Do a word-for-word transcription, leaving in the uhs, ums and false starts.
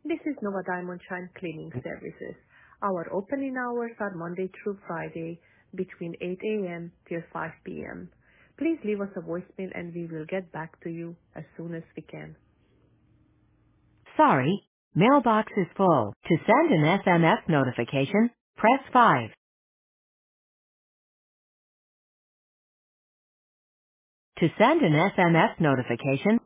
This is Nova Diamond Shine Cleaning Services. Our opening hours are Monday through Friday between eight a.m. till five p.m. Please leave us a voicemail and we will get back to you as soon as we can. Sorry, mailbox is full. To send an S M S notification, press five. To send an S M S notification,